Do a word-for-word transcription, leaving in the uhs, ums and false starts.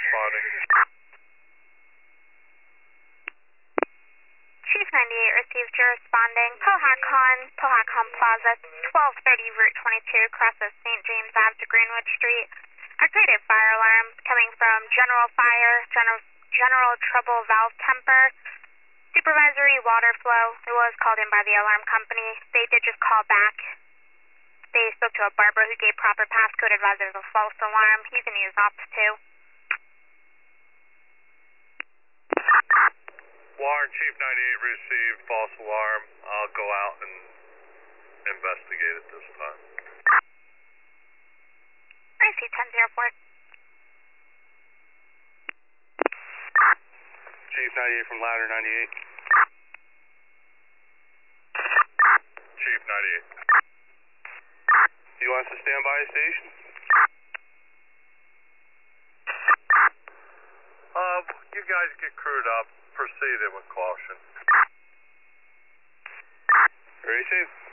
responding. Chief ninety-eight received your responding. Pohakon, Pohakon Plaza, twelve thirty Route twenty-two, crosses Saint James Avenue to Greenwood Street. Activated fire alarm coming from General Fire, General, General Trouble Valve Temper. Supervisory water flow. It was called in by the alarm company. They did just call back. They spoke to a barber who gave proper passcode, advised there's a false alarm. You can use ops too. Warren, Chief ninety-eight received false alarm. I'll go out and investigate it this time. I see ten zero four. Chief ninety-eight from ladder ninety-eight. Chief ninety-eight. You want us to stand by the station? Uh, you guys get crewed up. Proceed with caution. Receive.